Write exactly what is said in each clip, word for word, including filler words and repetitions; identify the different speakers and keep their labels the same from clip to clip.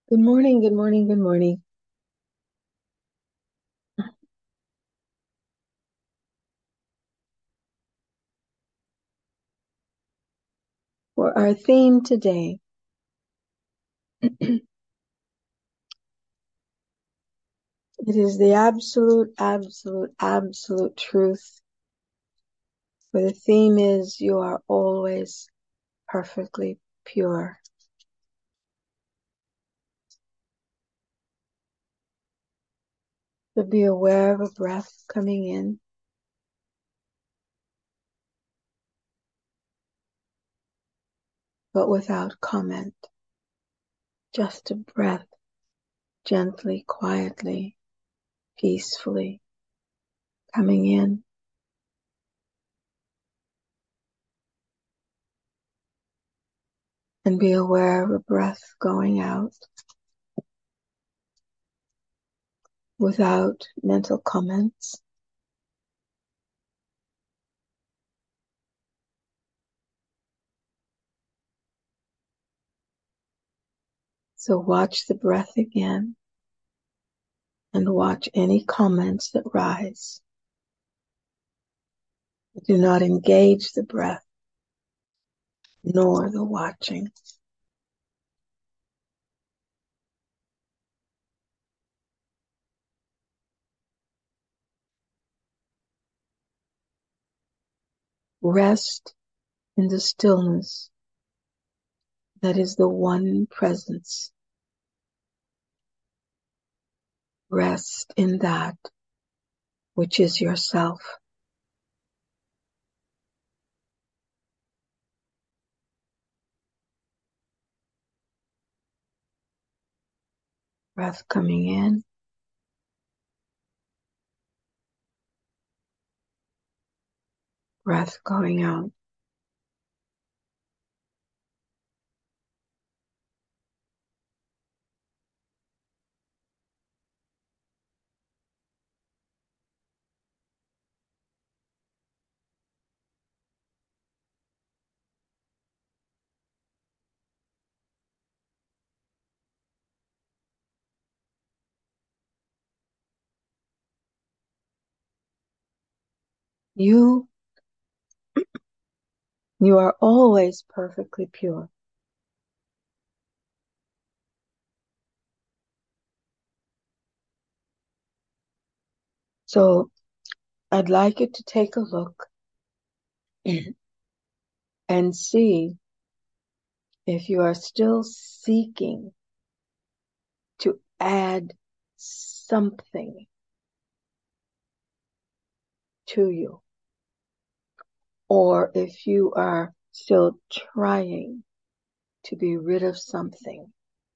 Speaker 1: Good morning, good morning, good morning. For our theme today, it is the absolute, absolute, absolute truth. For the theme is you are always perfectly pure. So be aware of a breath coming in. But without comment. Just a breath, gently, quietly, peacefully coming in. And be aware of a breath going out without mental comments. So watch the breath again and watch any comments that rise. Do not engage the breath nor the watching. Rest in the stillness that is the one presence. Rest in that which is yourself. Breath coming in. Breath going out. You, you are always perfectly pure. So I'd like you to take a look and see if you are still seeking to add something to you, or if you are still trying to be rid of something.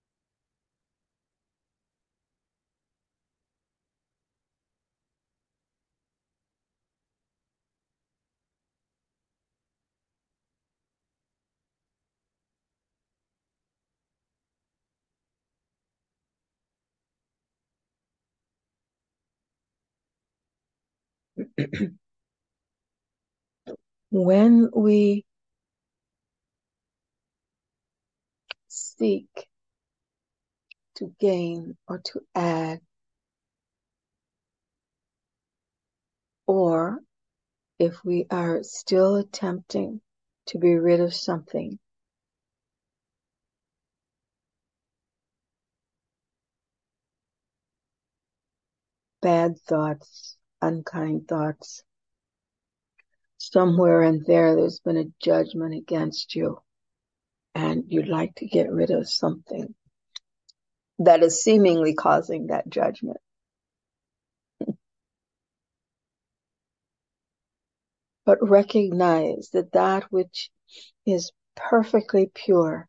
Speaker 1: When we seek to gain or to add, or if we are still attempting to be rid of something, bad thoughts, unkind thoughts, somewhere in there there's been a judgment against you, and you'd like to get rid of something that is seemingly causing that judgment. But recognize that that which is perfectly pure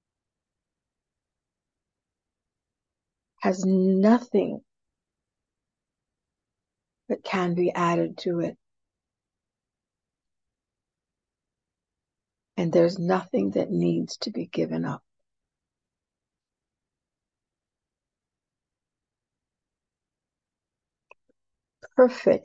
Speaker 1: has nothing that can be added to it. And there's nothing that needs to be given up. Perfect.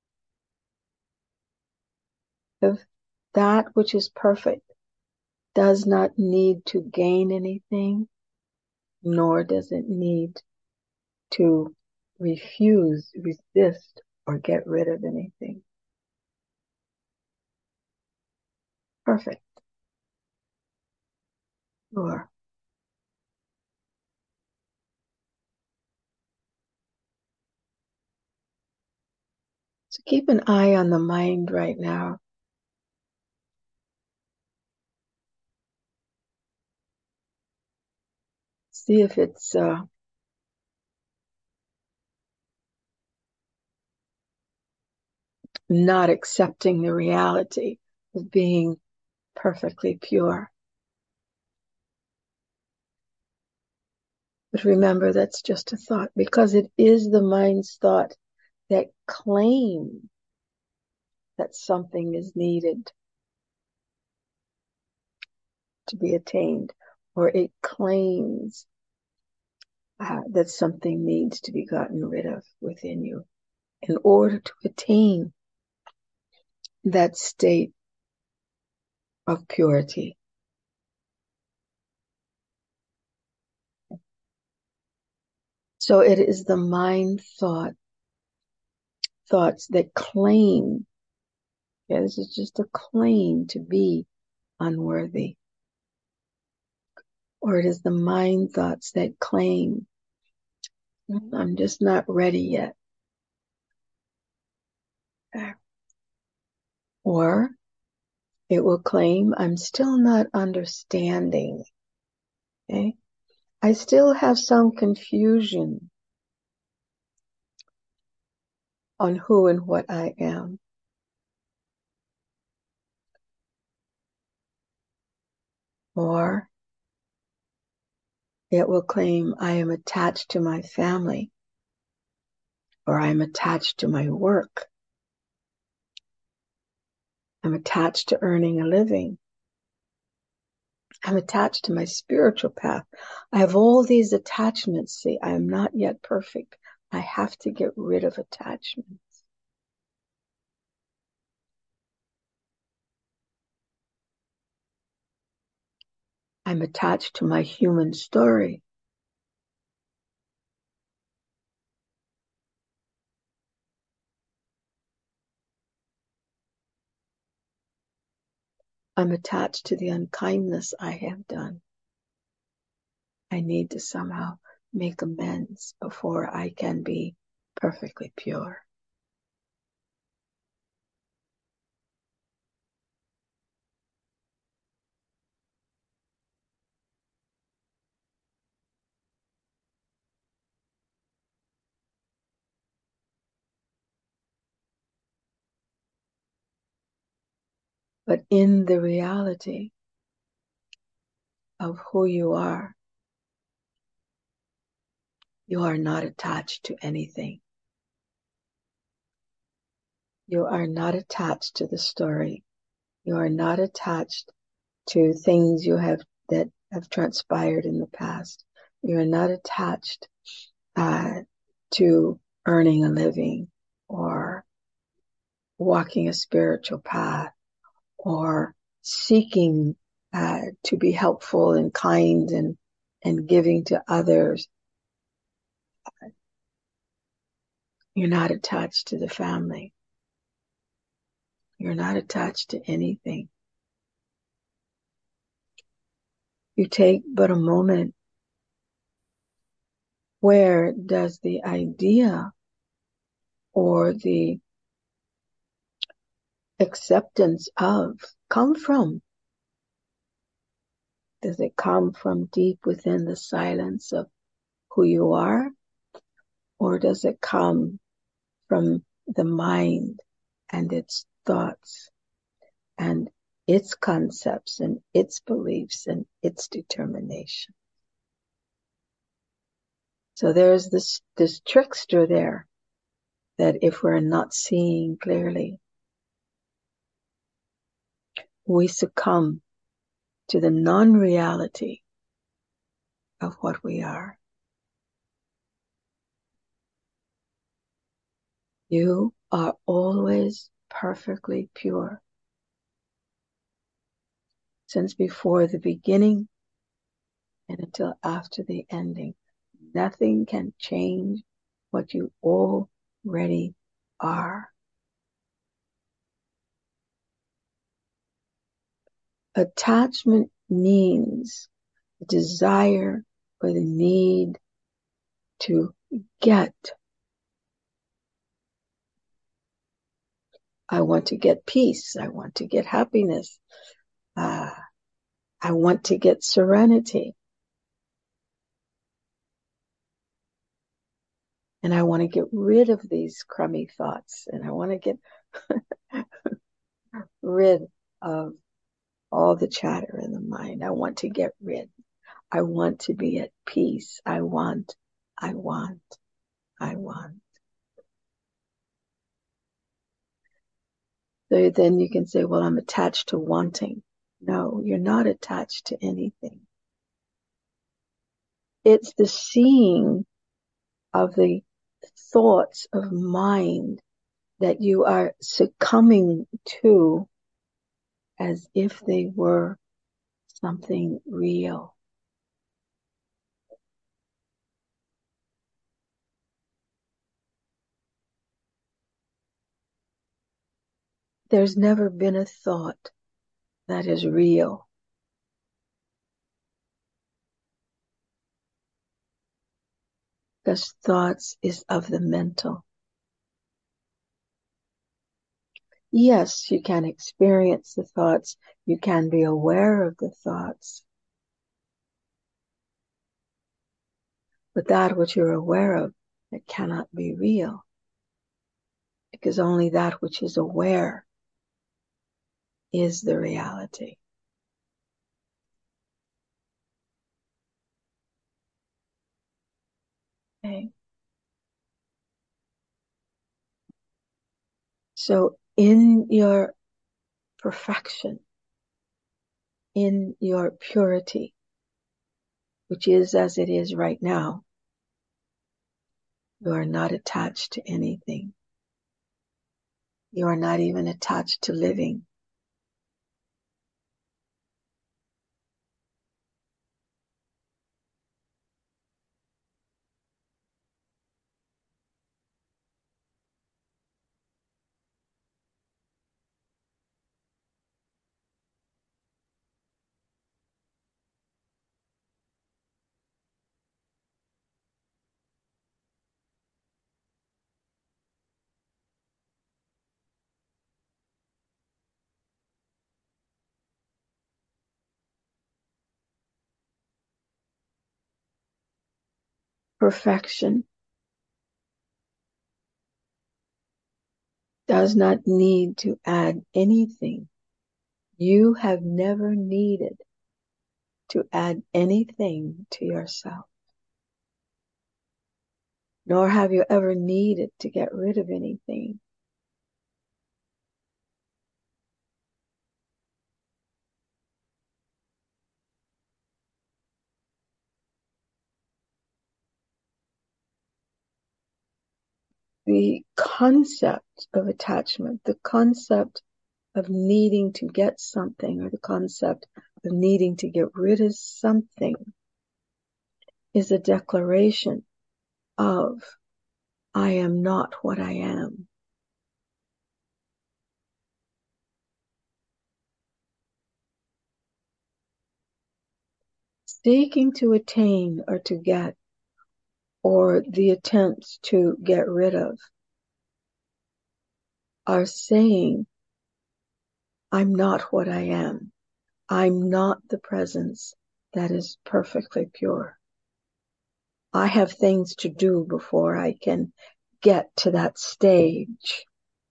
Speaker 1: If that which is perfect does not need to gain anything nor does it need to refuse, resist, or get rid of anything. Perfect. Sure. So keep an eye on the mind right now. See if it's uh, not accepting the reality of being perfectly pure. But remember, that's just a thought, because it is the mind's thought that claims that something is needed to be attained, or it claims uh, that something needs to be gotten rid of within you in order to attain that state of purity. So it is the mind thought, thoughts that claim, yeah, this is just a claim to be unworthy. Or it is the mind thoughts that claim, I'm just not ready yet. Or it will claim, I'm still not understanding. Okay? I still have some confusion on who and what I am. Or it will claim, I am attached to my family, or I'm attached to my work. I'm attached to earning a living. I'm attached to my spiritual path. I have all these attachments. See, I am not yet perfect. I have to get rid of attachments. I'm attached to my human story. I'm attached to the unkindness I have done. I need to somehow make amends before I can be perfectly pure. But in the reality of who you are, you are not attached to anything. You are not attached to the story. You are not attached to things you have that have transpired in the past. You are not attached uh, to earning a living or walking a spiritual path or seeking uh, to be helpful and kind and, and giving to others. You're not attached to the family. You're not attached to anything. You take but a moment. Where does the idea or the acceptance of come from? Does it come from deep within the silence of who you are? Or does it come from the mind and its thoughts and its concepts and its beliefs and its determination? So there's this, this trickster there that if we're not seeing clearly, we succumb to the non-reality of what we are. You are always perfectly pure. Since before the beginning and until after the ending. Nothing can change what you already are. Attachment means the desire or the need to get. I want to get peace. I want to get happiness. Uh, I want to get serenity. And I want to get rid of these crummy thoughts. And I want to get rid of all the chatter in the mind. I want to get rid. I want to be at peace. I want, I want, I want. So then you can say, well, I'm attached to wanting. No, you're not attached to anything. It's the seeing of the thoughts of mind that you are succumbing to as if they were something real. There's never been a thought that is real. Because thoughts is of the mental. Yes, you can experience the thoughts. You can be aware of the thoughts. But that which you're aware of, it cannot be real. Because only that which is aware is the reality. Okay. So in your perfection, in your purity, which is as it is right now, you are not attached to anything. You are not even attached to living. Perfection does not need to add anything. You have never needed to add anything to yourself. Nor have you ever needed to get rid of anything. The concept of attachment, the concept of needing to get something, or the concept of needing to get rid of something, is a declaration of, I am not what I am. Seeking to attain or to get, or the attempts to get rid of, are saying, I'm not what I am. I'm not the presence that is perfectly pure. I have things to do before I can get to that stage.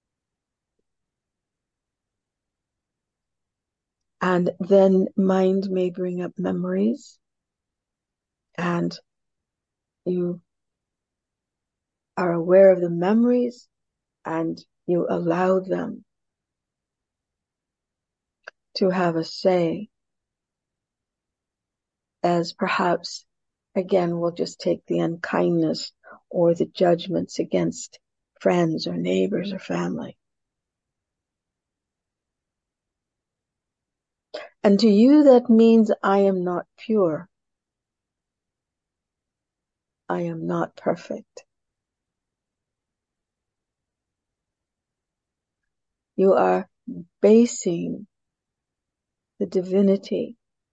Speaker 1: And then mind may bring up memories, and you are aware of the memories, and you allow them to have a say, as perhaps, again, we'll just take the unkindness or the judgments against friends or neighbors or family. And to you, that means I am not pure. I am not perfect. You are basing the divinity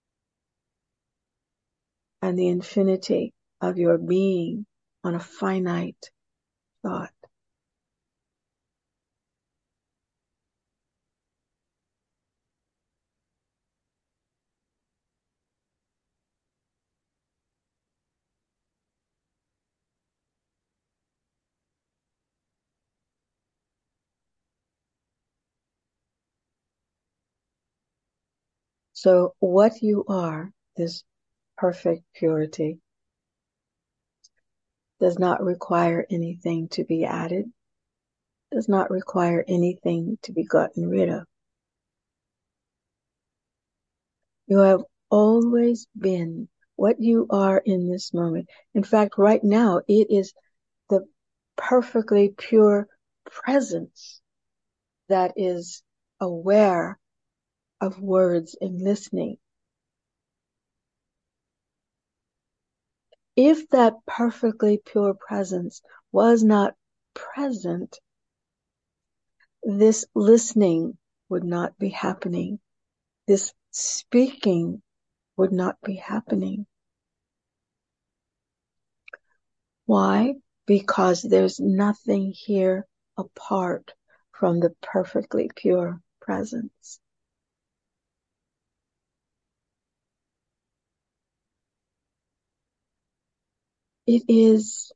Speaker 1: and the infinity of your being on a finite thought. So what you are, this perfect purity, does not require anything to be added, does not require anything to be gotten rid of. You have always been what you are in this moment. In fact, right now, it is the perfectly pure presence that is aware of words and listening. If that perfectly pure presence was not present, this listening would not be happening. This speaking would not be happening. Why? Because there's nothing here apart from the perfectly pure presence. It is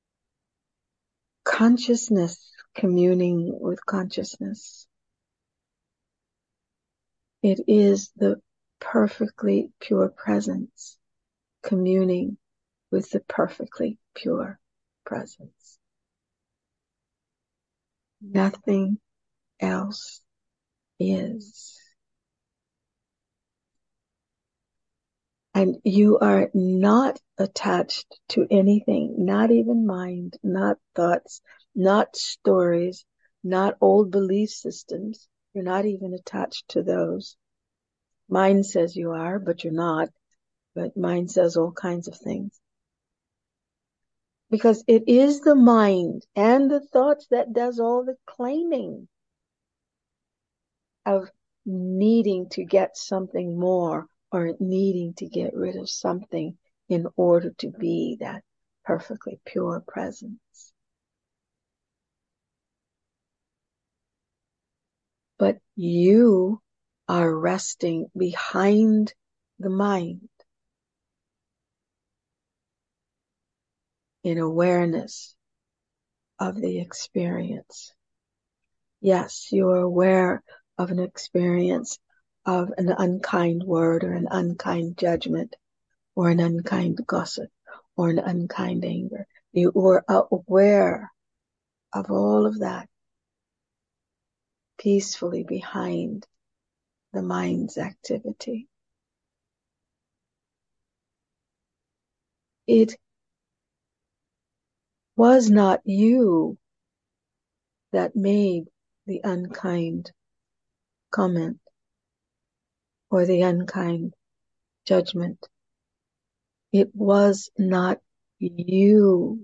Speaker 1: consciousness communing with consciousness. It is the perfectly pure presence communing with the perfectly pure presence. Nothing else is. And you are not attached to anything, not even mind, not thoughts, not stories, not old belief systems. You're not even attached to those. Mind says you are, but you're not. But mind says all kinds of things. Because it is the mind and the thoughts that does all the claiming of needing to get something more or needing to get rid of something in order to be that perfectly pure presence. But you are resting behind the mind in awareness of the experience. Yes, you are aware of an experience of an unkind word or an unkind judgment or an unkind gossip or an unkind anger. You are aware of all of that peacefully behind the mind's activity. It was not you that made the unkind comment or the unkind judgment. It was not you.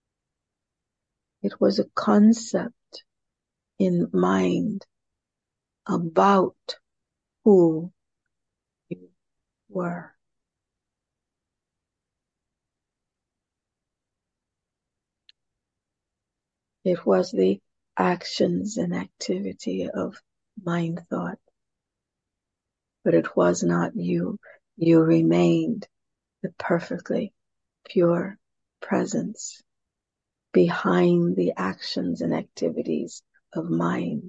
Speaker 1: It was a concept in mind about who you were. It was the actions and activity of mind thought. But it was not you. You remained the perfectly pure presence behind the actions and activities of mind,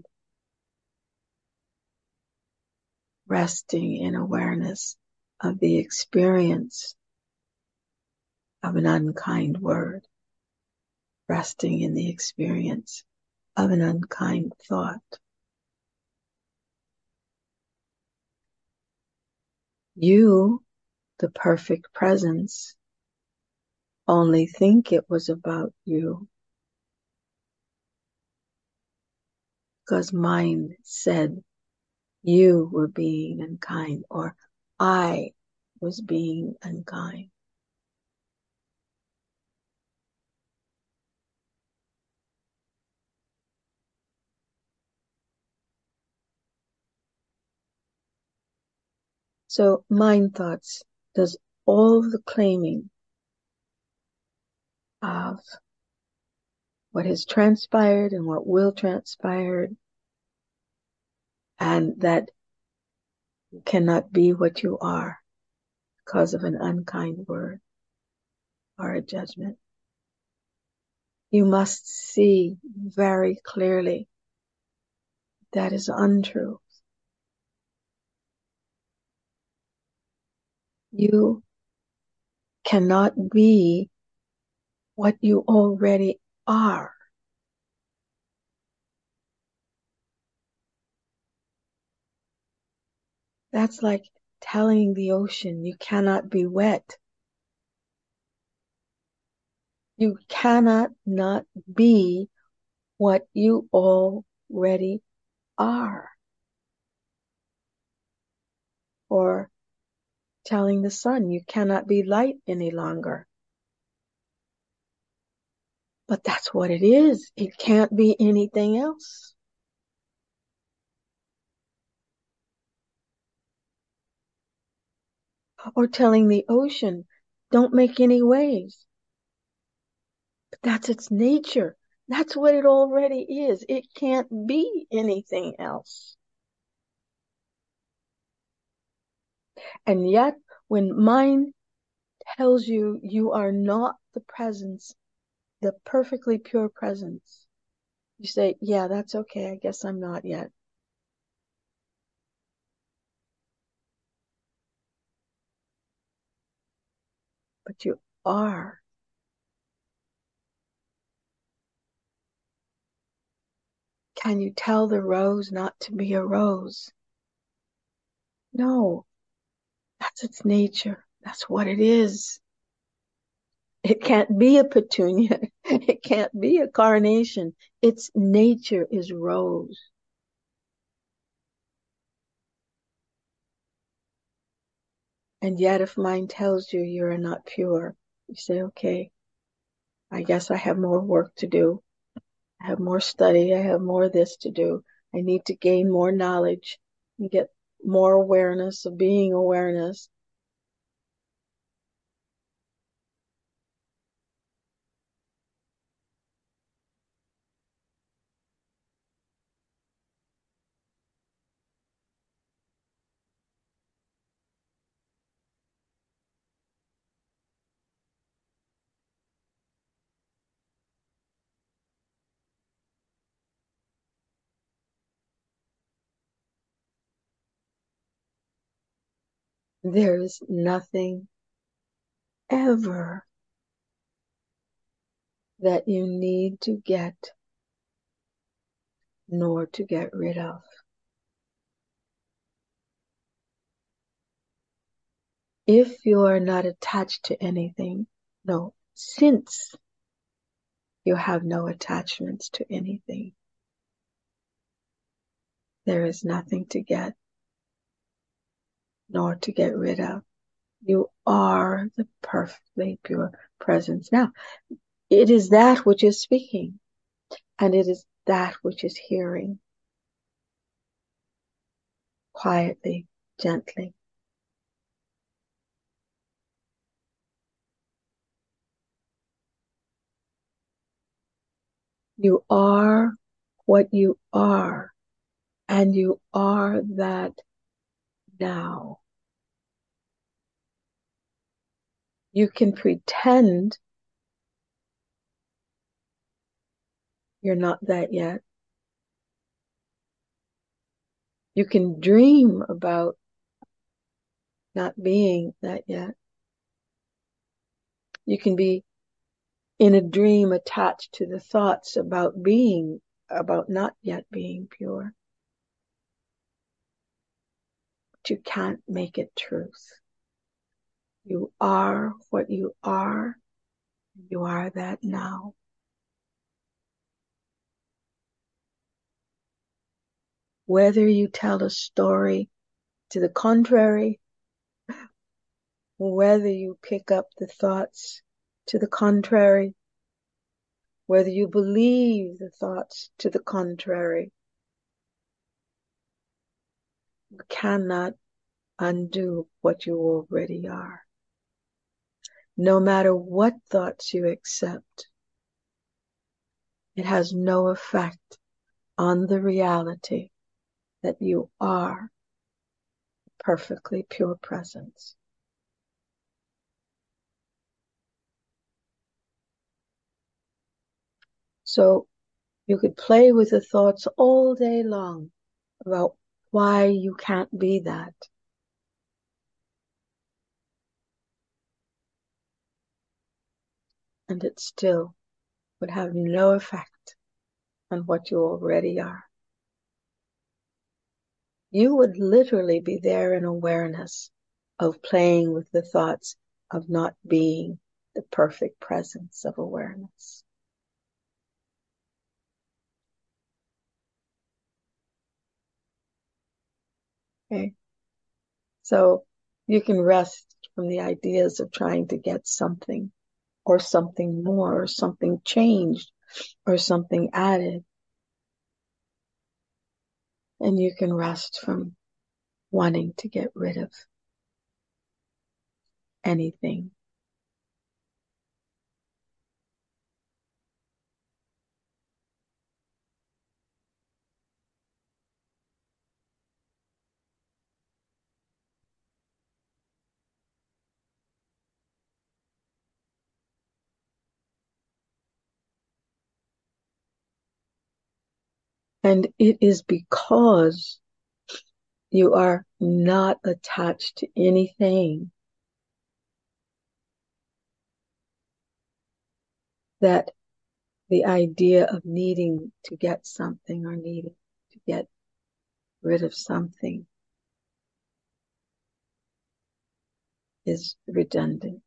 Speaker 1: resting in awareness of the experience of an unkind word, resting in the experience of an unkind thought. You, the perfect presence, only think it was about you because mind said you were being unkind or I was being unkind. So mind thoughts does all the claiming of what has transpired and what will transpire, and that you cannot be what you are because of an unkind word or a judgment. You must see very clearly that is untrue. You cannot be what you already are. That's like telling the ocean you cannot be wet. You cannot not be what you already are. Or telling the sun you cannot be light any longer. But that's what it is. It can't be anything else. Or telling the ocean, don't make any waves. But that's its nature. That's what it already is. It can't be anything else. And yet, when mind tells you you are not the presence, the perfectly pure presence, you say, yeah, that's okay. I guess I'm not yet. But you are. Can you tell the rose not to be a rose? No, that's its nature. That's what it is. It can't be a petunia. It can't be a carnation. Its nature is rose. And yet if mind tells you you are not pure, you say, okay, I guess I have more work to do. I have more study. I have more this to do. I need to gain more knowledge and get more awareness of being awareness. There is nothing ever that you need to get nor to get rid of. If you are not attached to anything, no, since you have no attachments to anything, there is nothing to get nor to get rid of. You are the perfectly pure presence. Now, it is that which is speaking, and it is that which is hearing quietly, gently. You are what you are, and you are that now. You can pretend you're not that yet. You can dream about not being that yet. You can be in a dream attached to the thoughts about being, about not yet being pure. But you can't make it truth. You are what you are. You are that now. Whether you tell a story to the contrary, whether you pick up the thoughts to the contrary, whether you believe the thoughts to the contrary, you cannot undo what you already are. No matter what thoughts you accept, it has no effect on the reality that you are perfectly pure presence. So you could play with the thoughts all day long about why you can't be that. And it still would have no effect on what you already are. You would literally be there in awareness of playing with the thoughts of not being the perfect presence of awareness. Okay? So you can rest from the ideas of trying to get something or something more or something changed or something added. And you can rest from wanting to get rid of anything. And it is because you are not attached to anything that the idea of needing to get something or needing to get rid of something is redundant.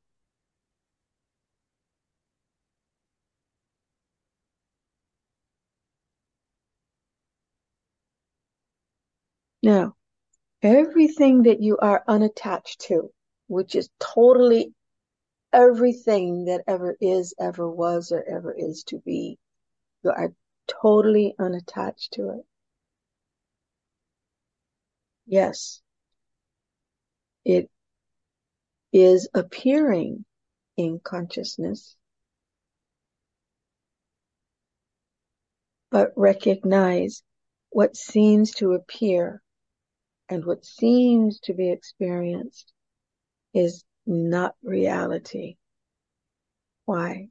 Speaker 1: Now, everything that you are unattached to, which is totally everything that ever is, ever was, or ever is to be, you are totally unattached to it. Yes, it is appearing in consciousness, but recognize what seems to appear and what seems to be experienced is not reality. Why?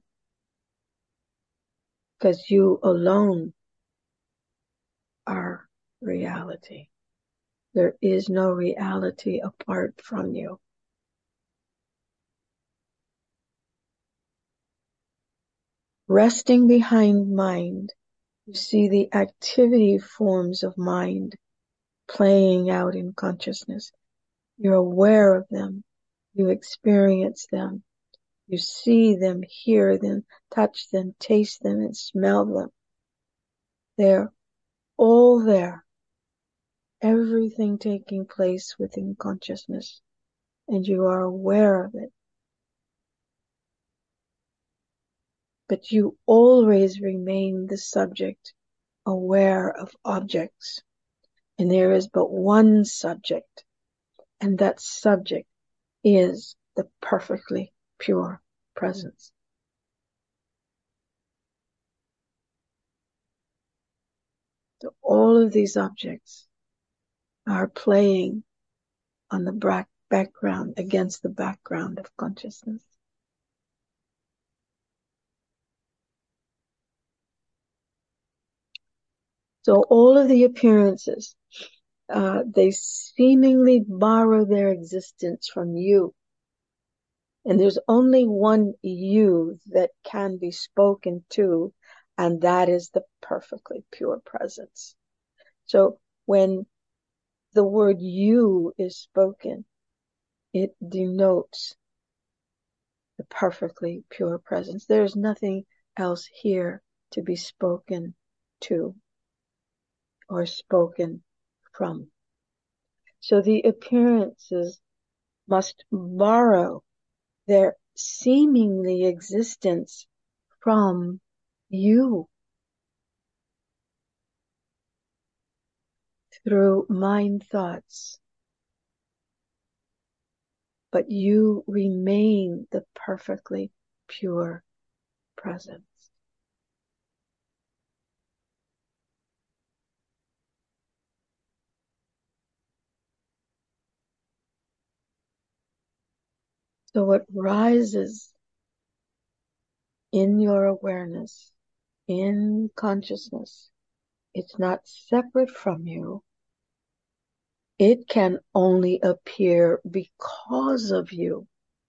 Speaker 1: Because you alone are reality. There is no reality apart from you. Resting behind mind, you see the activity forms of mind playing out in consciousness. You're aware of them. You experience them. You see them, hear them, touch them, taste them, and smell them. They're all there. Everything taking place within consciousness, and you are aware of it. But you always remain the subject, aware of objects. And there is but one subject, and that subject is the perfectly pure presence. So all of these objects are playing on the back background, against the background of consciousness. So all of the appearances, uh, they seemingly borrow their existence from you. And there's only one you that can be spoken to, and that is the perfectly pure presence. So when the word you is spoken, it denotes the perfectly pure presence. There's nothing else here to be spoken to or spoken from. So the appearances must borrow their seemingly existence from you through mind thoughts but you remain the perfectly pure presence. So what rises in your awareness, in consciousness, it's not separate from you. It can only appear because of you.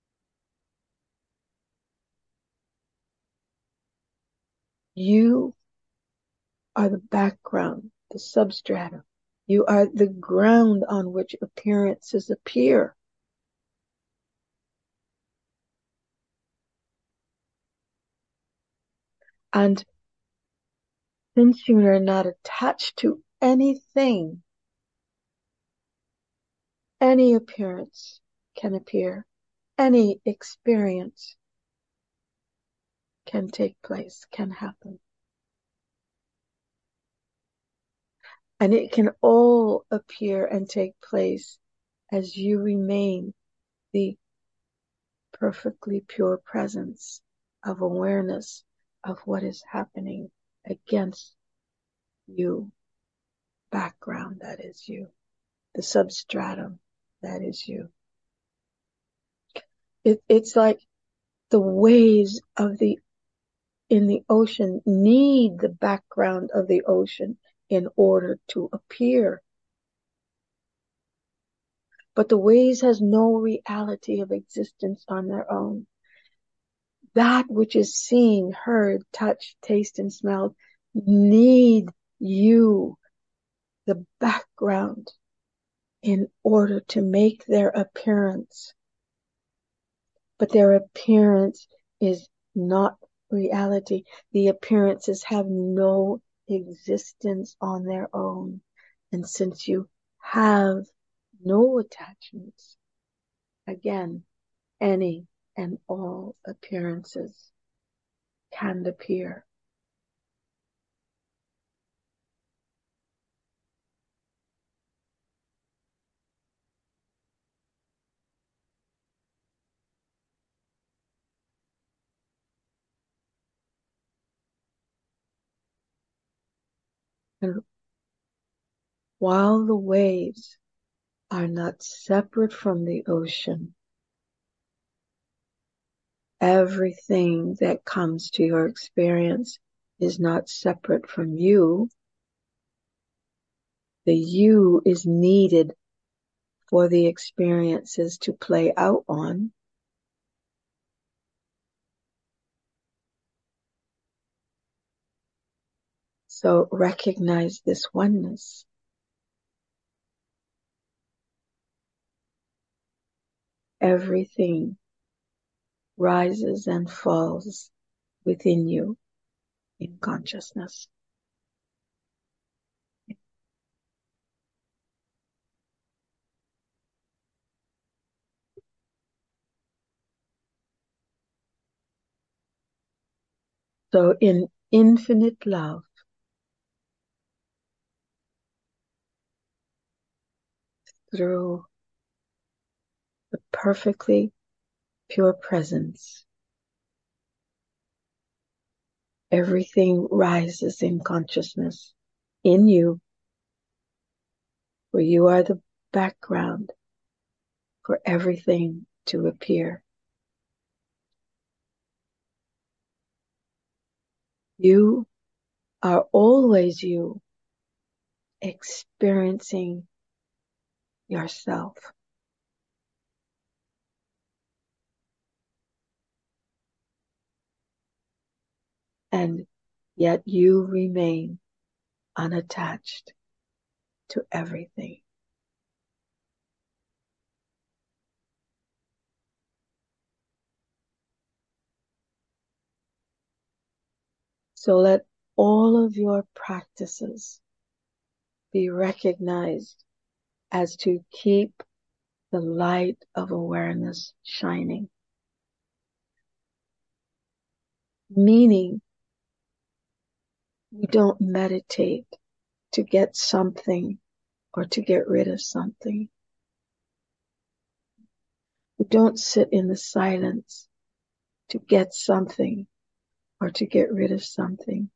Speaker 1: You are the background, the substratum. You are the ground on which appearances appear. And since you are not attached to anything, any appearance can appear, any experience can take place, can happen. And it can all appear and take place as you remain the perfectly pure presence of awareness of what is happening against you, background that is you, the substratum that is you. It, it's like the waves of the in the ocean need the background of the ocean in order to appear. But the waves has no reality of existence on their own. That which is seen, heard, touched, tasted, and smelled need you, the background, in order to make their appearance. But their appearance is not reality. The appearances have no existence on their own. And since you have no attachments, again, any and all appearances can appear. And while the waves are not separate from the ocean, everything that comes to your experience is not separate from you. The you is needed for the experiences to play out on. So recognize this oneness. Everything rises and falls within you in consciousness. So in infinite love, through the perfectly pure presence, everything rises in consciousness in you, where you are the background for everything to appear. You are always you, experiencing yourself. And yet you remain unattached to everything. So let all of your practices be recognized as to keep the light of awareness shining. Meaning, we don't meditate to get something or to get rid of something. We don't sit in the silence to get something or to get rid of something.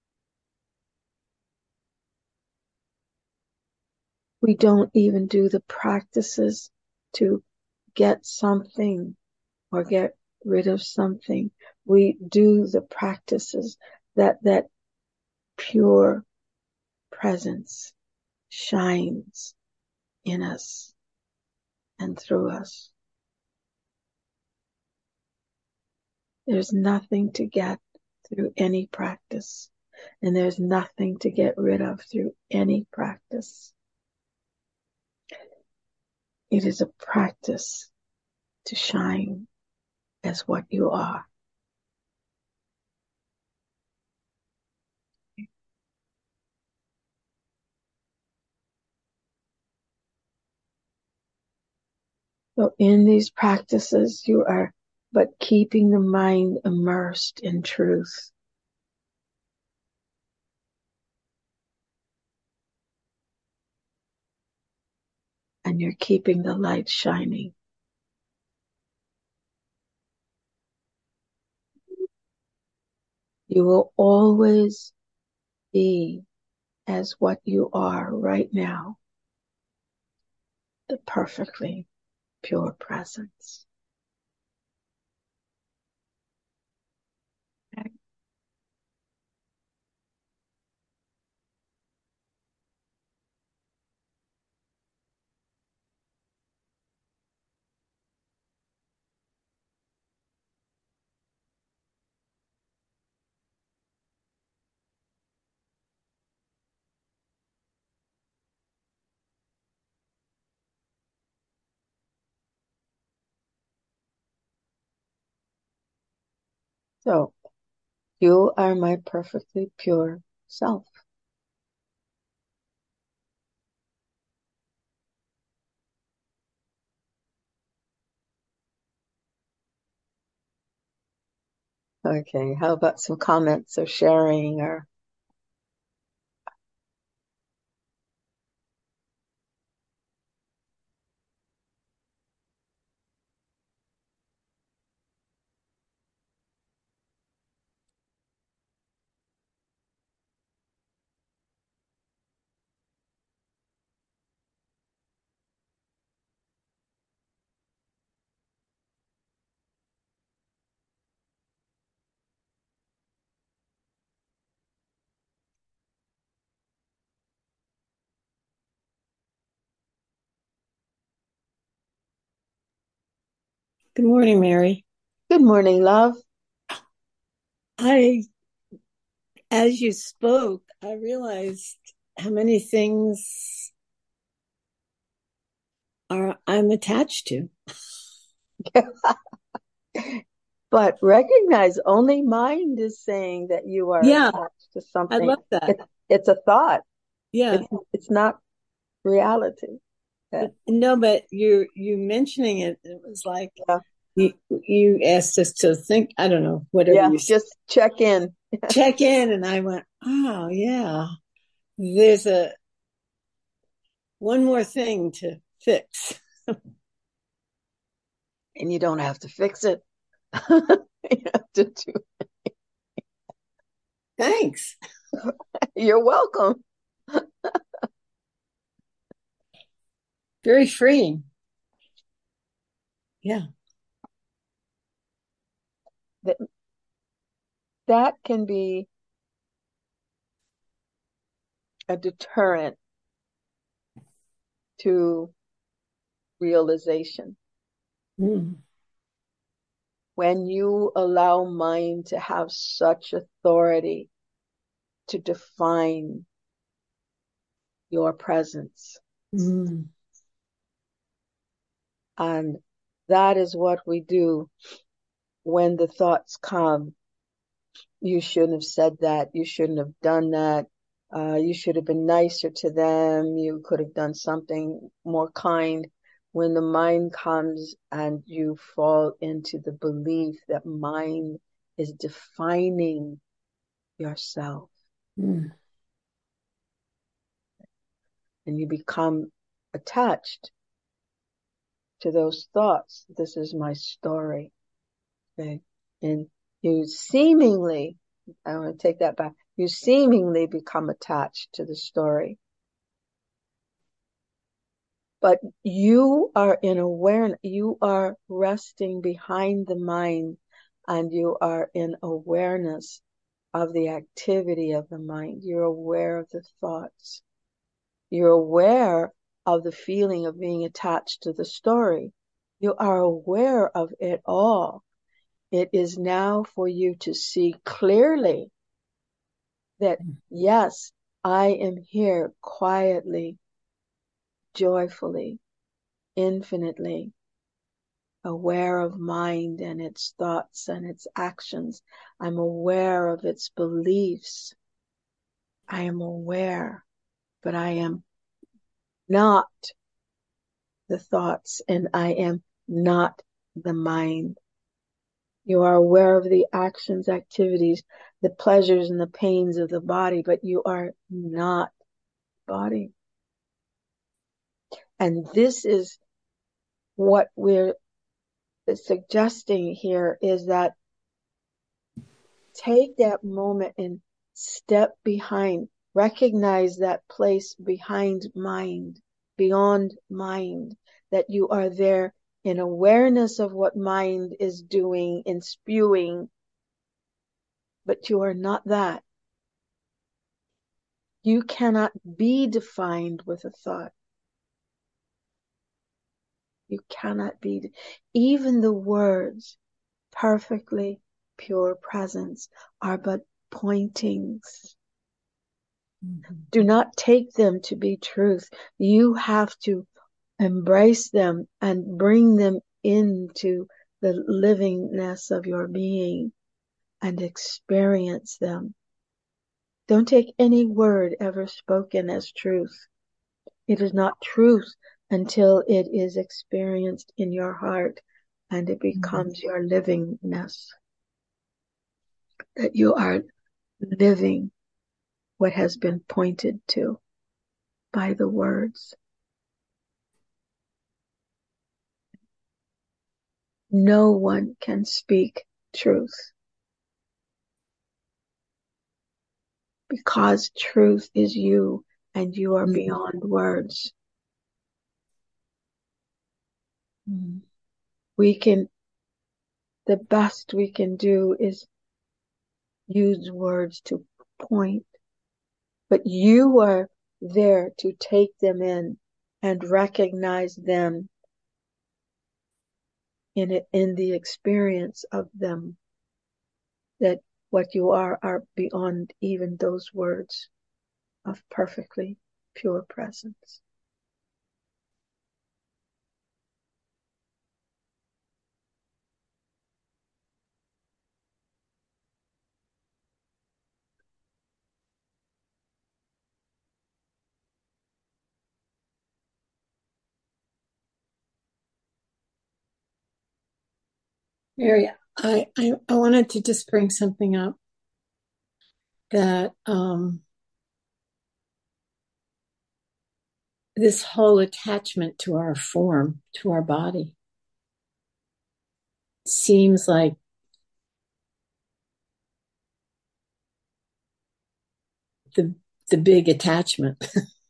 Speaker 1: We don't even do the practices to get something or get rid of something. We do the practices that that pure presence shines in us and through us. There's nothing to get through any practice, and there's nothing to get rid of through any practice. It is a practice to shine as what you are. So in these practices, you are but keeping the mind immersed in truth. And you're keeping the light shining. You will always be as what you are right now, the perfectly pure presence. Okay. So you are my perfectly pure self. Okay, how about some comments or sharing or
Speaker 2: Good morning, Mary.
Speaker 1: good morning, love.
Speaker 2: I, as you spoke, I realized how many things are I'm attached to.
Speaker 1: But recognize only mind is saying that you are
Speaker 2: Yeah,
Speaker 1: attached to
Speaker 2: I
Speaker 1: something.
Speaker 2: love that.
Speaker 1: It, it's a thought.
Speaker 2: Yeah,
Speaker 1: It's it's not reality. Yeah.
Speaker 2: but no, but you you mentioning it, it was like
Speaker 1: Yeah.
Speaker 2: you you asked us to think. I don't know, whatever
Speaker 1: Yeah.
Speaker 2: you said.
Speaker 1: Just check in.
Speaker 2: Check in, and I went, oh yeah, there's a one more thing to fix.
Speaker 1: And you don't have to fix it. You have to do.
Speaker 2: Thanks.
Speaker 1: You're welcome.
Speaker 2: Very freeing. Yeah.
Speaker 1: That, that can be a deterrent to realization.
Speaker 2: Mm.
Speaker 1: When you allow mind to have such authority to define your presence.
Speaker 2: Mm.
Speaker 1: And that is what we do when the thoughts come. You shouldn't have said that. You shouldn't have done that. Uh, you should have been nicer to them. You could have done something more kind. When the mind comes and you fall into the belief that mind is defining yourself
Speaker 2: Mm.
Speaker 1: and you become attached to those thoughts. This is my story. Okay. And you seemingly, I want to take that back. You seemingly become attached to the story. But you are in awareness, you are resting behind the mind, and you are in awareness of the activity of the mind. You're aware of the thoughts. You're aware of the feeling of being attached to the story. You are aware of it all. It is now for you to see clearly that, yes, I am here quietly, joyfully, infinitely aware of mind and its thoughts and its actions. I'm aware of its beliefs. I am aware, but I am not the thoughts and I am not the mind. You are aware of the actions, activities, the pleasures and the pains of the body, but you are not body. And this is what we're suggesting here, is that take that moment and step behind, recognize that place behind mind, beyond mind, that you are there in awareness of what mind is doing and spewing, but you are not that. You cannot be defined with a thought. You cannot be, even the words, perfectly pure presence, are but pointings. Mm-hmm. Do not take them to be truth. You have to embrace them and bring them into the livingness of your being and experience them. Don't take any word ever spoken as truth. It is not truth until it is experienced in your heart and it becomes mm-hmm. your livingness. That you are living what has been pointed to by the words. No one can speak truth, because truth is you and you are mm-hmm. beyond words. Mm-hmm. We can, the best we can do is use words to point, but you are there to take them in and recognize them in it, in the experience of them, that what you are are beyond even those words of perfectly pure presence.
Speaker 2: Mary, I, I, I wanted to just bring something up that um, this whole attachment to our form, to our body, seems like the the big attachment,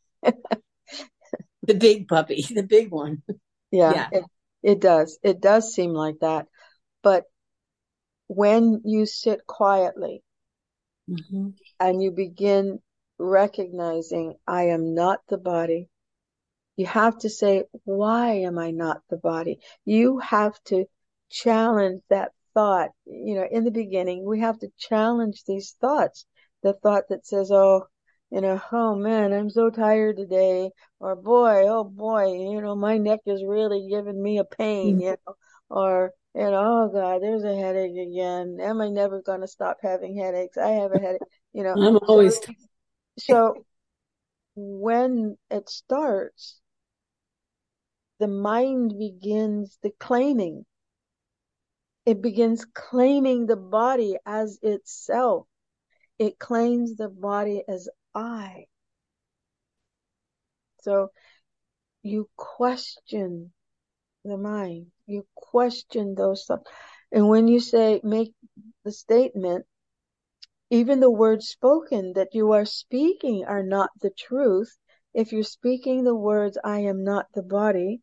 Speaker 2: the big puppy, the big one.
Speaker 1: Yeah, yeah. It, it does. It does seem like that. But when you sit quietly mm-hmm. and you begin recognizing, I am not the body, you have to say, why am I not the body? You have to challenge that thought. You know, in the beginning, we have to challenge these thoughts. The thought that says, oh, you know, oh man, I'm so tired today. Or boy, oh boy, you know, my neck is really giving me a pain, mm-hmm. you know, or, you know, oh God, there's a headache again. Am I never going to stop having headaches? I have a headache, you know.
Speaker 2: I'm always.
Speaker 1: So, so when it starts, the mind begins the claiming. It begins claiming the body as itself. It claims the body as I. So you question the mind. You question those thoughts. And when you say, make the statement, even the words spoken that you are speaking are not the truth. If you're speaking the words, I am not the body,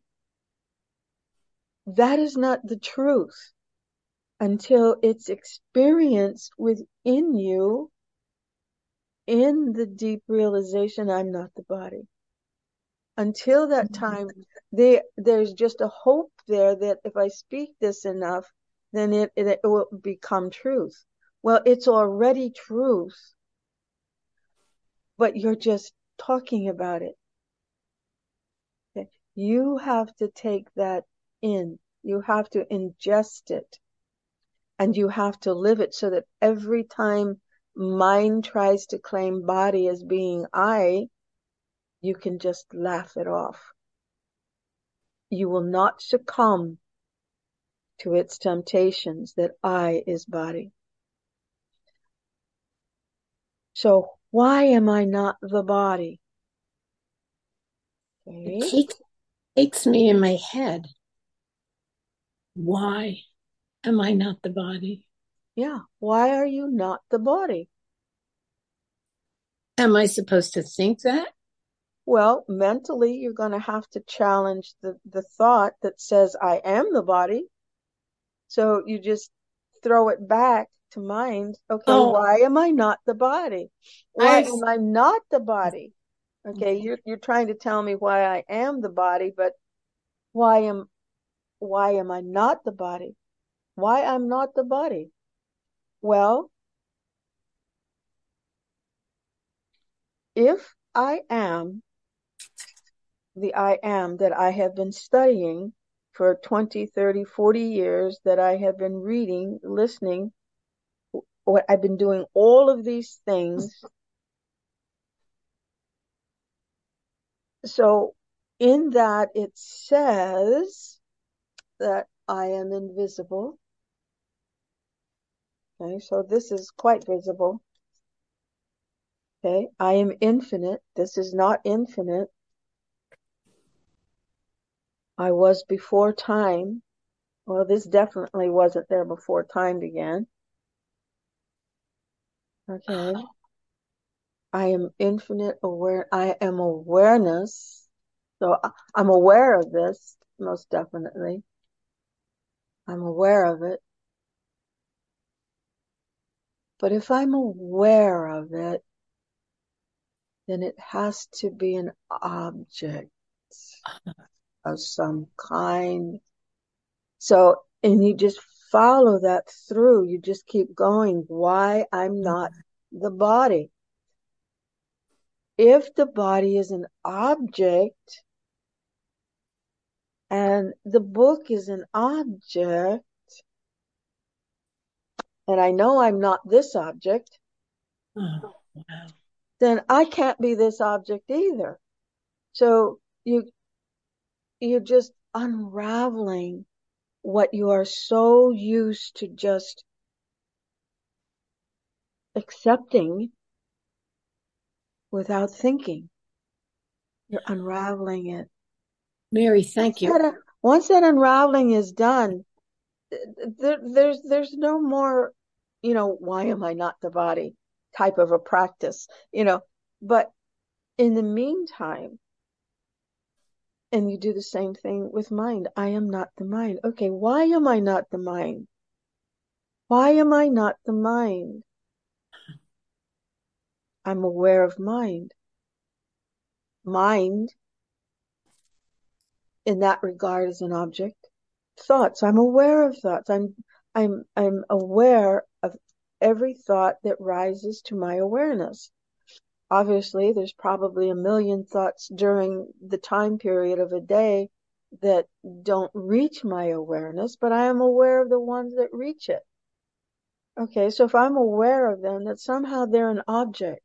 Speaker 1: that is not the truth until it's experienced within you in the deep realization, I'm not the body. Until that time, there, there's just a hope there that if I speak this enough, then it, it, it will become truth. Well, it's already truth, but you're just talking about it. Okay? You have to take that in. You have to ingest it. And you have to live it so that every time mind tries to claim body as being I, you can just laugh it off. You will not succumb to its temptations that I is body. So why am I not the body? Okay.
Speaker 2: It takes, takes me in my head. Why am I not the body?
Speaker 1: Yeah. Why are you not the body?
Speaker 2: Am I supposed to think that?
Speaker 1: Well, mentally, you're going to have to challenge the, the thought that says, I am the body. So you just throw it back to mind. Okay,
Speaker 2: Oh,
Speaker 1: why am I not the body? Why
Speaker 2: I,
Speaker 1: am I not the body? Okay, you're you're trying to tell me why I am the body, but why am why am I not the body? Why I'm not the body? Well, if I am the I am that I have been studying for twenty, thirty, forty years, that I have been reading, listening, what I've been doing all of these things. So in that it says that I am invisible. Okay, so this is quite visible. Okay, I am infinite. This is not infinite. I was before time. Well, this definitely wasn't there before time began. Okay. I am infinite aware. I am awareness. So I'm aware of this, most definitely. I'm aware of it. But if I'm aware of it, then it has to be an object of some kind. So, and you just follow that through. You just keep going. Why I'm not the body. If the body is an object and the book is an object, and I know I'm not this object,
Speaker 2: oh, wow.
Speaker 1: then I can't be this object either. So you, you're just unraveling what you are so used to just accepting without thinking. You're unraveling it.
Speaker 2: Mary, thank
Speaker 1: Once
Speaker 2: you.
Speaker 1: that, once that unraveling is done, there, there's there's no more, you know, why am I not the body type of a practice, you know. But in the meantime, and you do the same thing with mind. I am not the mind. Okay, why am I not the mind? Why am I not the mind? I'm aware of mind. Mind, in that regard, is an object. Thoughts. I'm aware of thoughts. I'm I'm I'm aware of every thought that rises to my awareness. Obviously, there's probably a million thoughts during the time period of a day that don't reach my awareness, but I am aware of the ones that reach it. Okay, so if I'm aware of them, that somehow they're an object.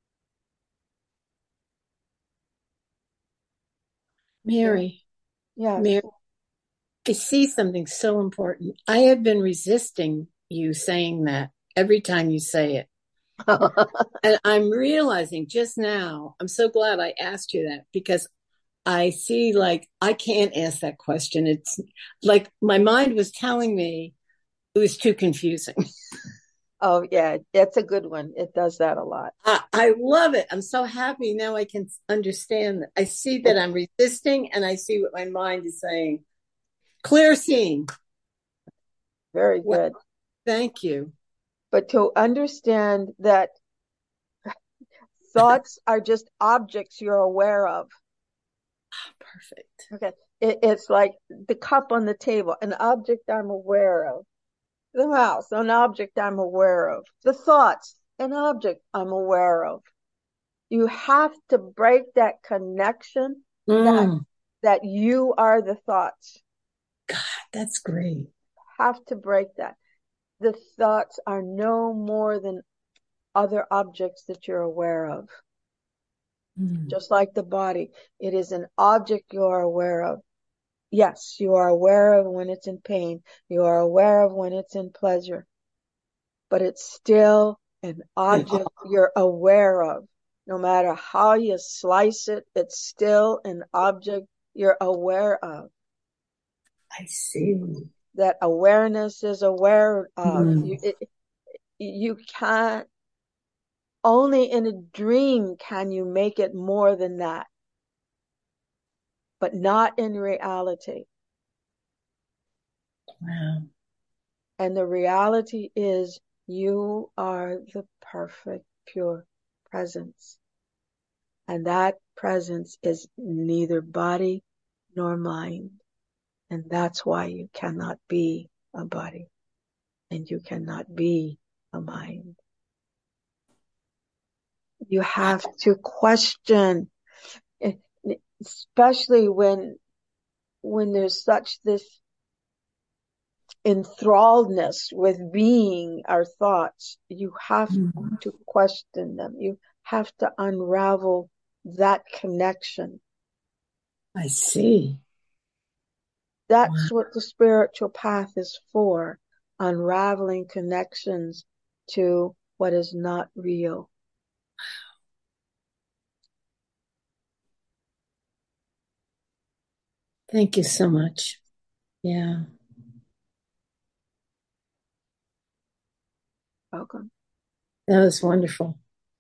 Speaker 1: Okay?
Speaker 2: Mary,
Speaker 1: Yes.
Speaker 2: Mary, I see something so important. I have been resisting you saying that every time you say it. And I'm realizing just now, I'm so glad I asked you that because I see, like, I can't ask that question. It's like my mind was telling me it was too confusing.
Speaker 1: Oh, yeah, that's a good one. It does that a lot.
Speaker 2: I, I love it. I'm so happy now I can understand that. I see that I'm resisting and I see what my mind is saying. Clear seeing.
Speaker 1: Very
Speaker 2: Well,
Speaker 1: good.
Speaker 2: thank you.
Speaker 1: But to understand that thoughts are just objects you're aware of.
Speaker 2: Perfect.
Speaker 1: Okay. It, it's like the cup on the table, an object I'm aware of. The mouse, an object I'm aware of. The thoughts, an object I'm aware of. You have to break that connection that
Speaker 2: Mm,
Speaker 1: that you are the thoughts.
Speaker 2: God, that's great.
Speaker 1: Have to break that. The thoughts are no more than other objects that you're aware of.
Speaker 2: Mm,
Speaker 1: Just like the body, it is an object you are aware of. Yes, you are aware of when it's in pain. You are aware of when it's in pleasure. But it's still an object you're aware of. No matter how you slice it, it's still an object you're aware of.
Speaker 2: I see.
Speaker 1: That awareness is aware of. You,
Speaker 2: Mm,
Speaker 1: it, you can't, only in a dream can you make it more than that, but not in reality.
Speaker 2: wow.
Speaker 1: And the reality is you are the perfect, pure presence. And that presence is neither body nor mind. And that's why you cannot be a body and you cannot be a mind. You have to question, especially when, when there's such this enthralledness with being our thoughts. You have
Speaker 2: Mm,
Speaker 1: to question them. You have to unravel that connection.
Speaker 2: I see. Wow.
Speaker 1: That's what the spiritual path is for, unraveling connections to what is not real.
Speaker 2: Thank you so much. Yeah,
Speaker 1: Welcome.
Speaker 2: that was wonderful.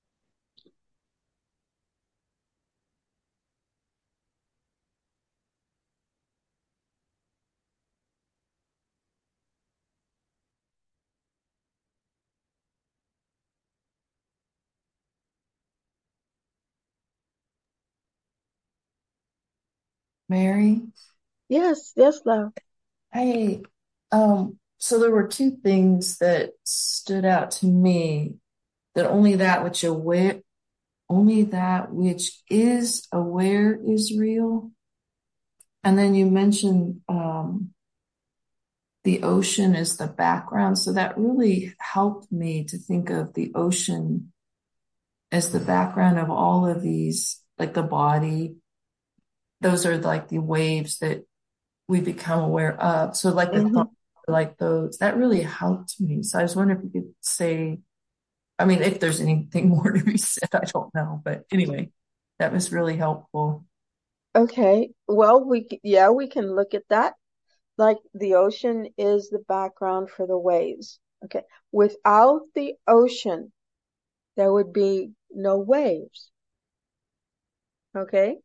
Speaker 3: Mary,
Speaker 1: Yes, yes, love.
Speaker 3: I um so there were two things that stood out to me, that only that which aware only that which is aware is real. And then you mentioned um the ocean is the background. So that really helped me to think of the ocean as the background of all of these, like the body. Those are like the waves that we become aware of. So like the
Speaker 1: Mm-hmm.
Speaker 3: thought, like those, that really helped me. So I was wondering if you could say, I mean, if there's anything more to be said, I don't know. But anyway, that was really helpful.
Speaker 1: Okay. Well, we, yeah, we can look at that. Like the ocean is the background for the waves. Okay. Without the ocean, there would be no waves. Okay.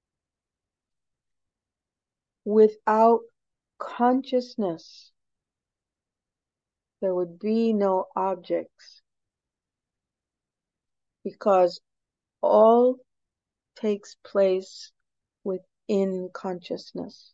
Speaker 1: Without consciousness, there would be no objects because all takes place within consciousness.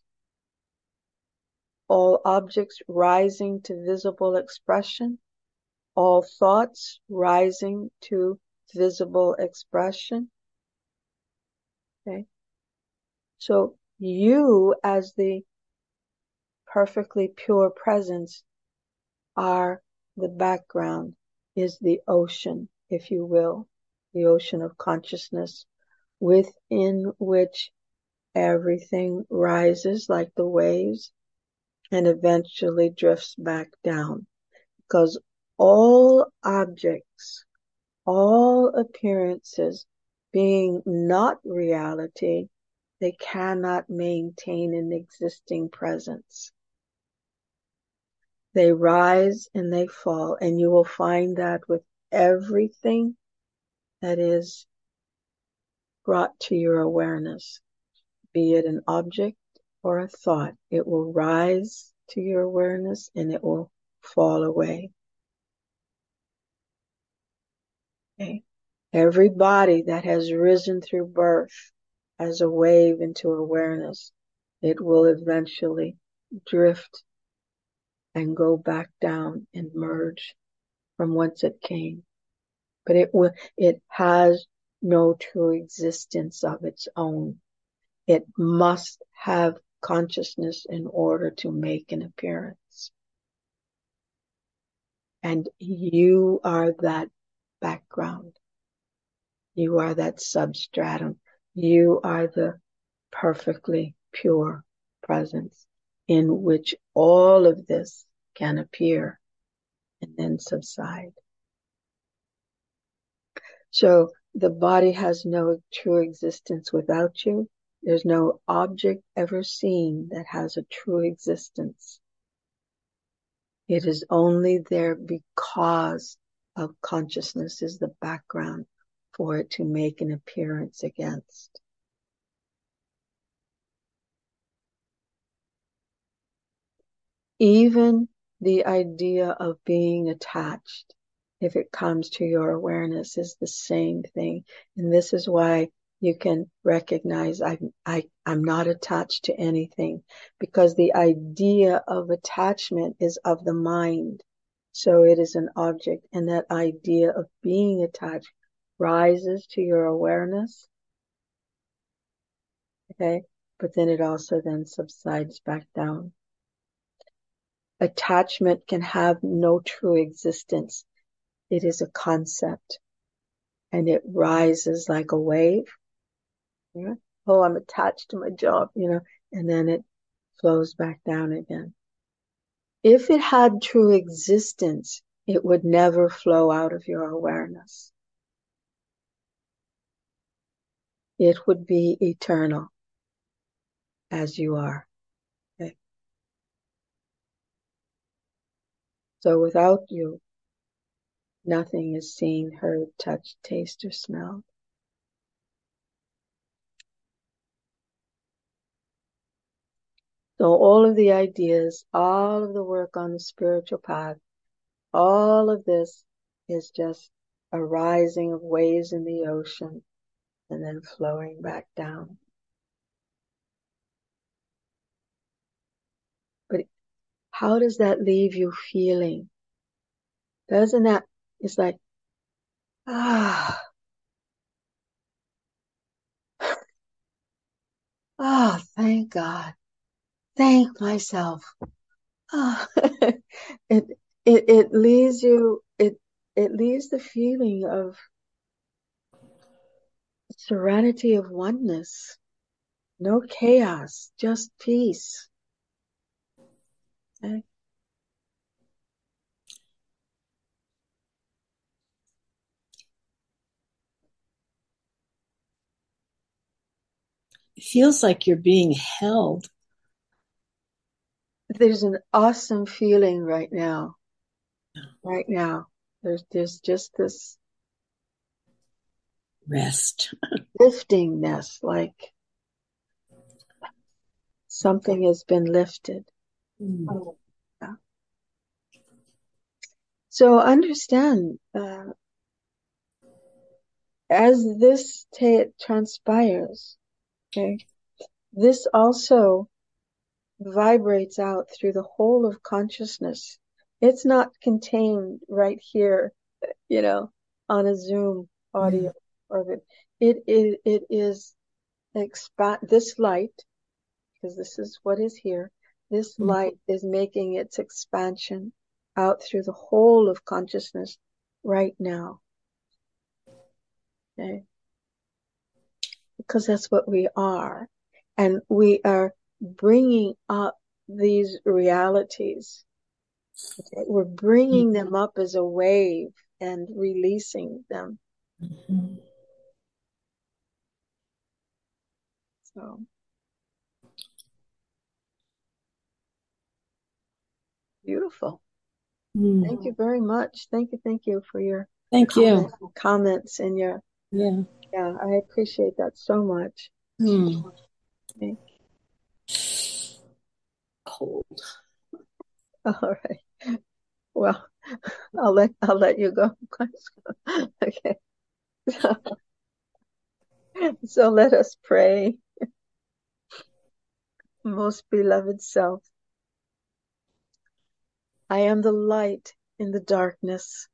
Speaker 1: All objects rising to visible expression, all thoughts rising to visible expression. Okay. So you as the perfectly pure presence are the background, is the ocean, if you will, the ocean of consciousness within which everything rises like the waves and eventually drifts back down. Because all objects, all appearances being not reality, They cannot maintain an existing presence. They rise and they fall, and you will find that with everything that is brought to your awareness, be it an object or a thought, it will rise to your awareness and it will fall away. Okay. Every body that has risen through birth as a wave into awareness, it will eventually drift and go back down and merge from whence it came. But it will, it has no true existence of its own. It must have consciousness in order to make an appearance. And you are that background. You are that substratum. You are the perfectly pure presence in which all of this can appear and then subside. So the body has no true existence without you. There's no object ever seen that has a true existence. It is only there because of consciousness is the background for it to make an appearance against. Even the idea of being attached, if it comes to your awareness, is the same thing. And this is why you can recognize I, I, I'm not attached to anything, because the idea of attachment is of the mind. So it is an object, and that idea of being attached rises to your awareness. Okay. But then it also then subsides back down. Attachment can have no true existence. It is a concept, and it rises like a wave. Yeah? Oh, I'm attached to my job, you know, and then it flows back down again. If it had true existence, it would never flow out of your awareness. It would be eternal as you are. Okay? So without you, nothing is seen, heard, touched, tasted, or smelled. So all of the ideas, all of the work on the spiritual path, all of this is just a rising of waves in the ocean and then flowing back down. But how does that leave you feeling? Doesn't that, it's like, ah, ah, thank God. Thank myself. Ah. it, it, it leaves you, it, it leaves the feeling of serenity of oneness. No chaos, just peace. Okay?
Speaker 2: It feels like you're being held.
Speaker 1: There's an awesome feeling right now. Right now. There's, there's just this
Speaker 2: Rest.
Speaker 1: liftingness, like something has been lifted.
Speaker 2: Mm.
Speaker 1: Oh, yeah. So understand, uh, as this ta- transpires, okay, this also vibrates out through the whole of consciousness. It's not contained right here, you know, on a Zoom audio mm. or it, it, it, it is expand this light, because this is what is here. This mm. light is making its expansion out through the whole of consciousness right now. Okay? Because that's what we are. And we are bringing up these realities. Okay? We're bringing mm. them up as a wave and releasing them. Mm-hmm. So Beautiful.
Speaker 2: Mm.
Speaker 1: Thank you very much. Thank you. Thank you for your
Speaker 2: Thank you.
Speaker 1: comment- comments and your,
Speaker 2: Yeah.
Speaker 1: yeah, I appreciate that so much.
Speaker 2: Mm.
Speaker 1: Okay.
Speaker 2: Cold.
Speaker 1: All right. Well, I'll let, I'll let you go. Okay. So, so let us pray. Most beloved self, I am the light in the darkness.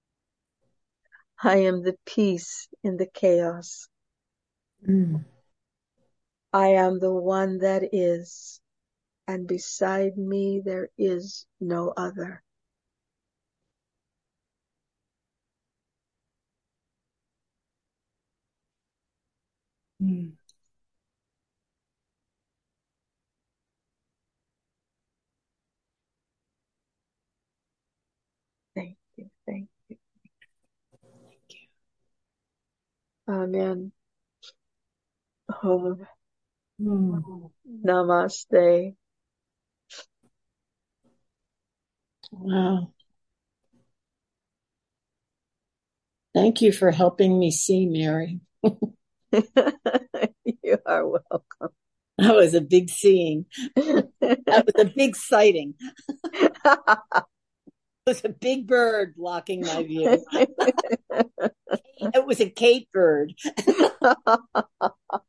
Speaker 1: I am the peace in the chaos.
Speaker 2: Mm.
Speaker 1: I am the one that is, and beside me there is no other.
Speaker 2: Mm.
Speaker 1: Thank you, thank you. Amen. Om.
Speaker 2: Mm.
Speaker 1: Namaste.
Speaker 2: Wow. Thank you for helping me see, Mary.
Speaker 1: You are welcome.
Speaker 2: That was a big seeing. That was a big sighting. It was a big bird blocking my view. It was a Kate bird.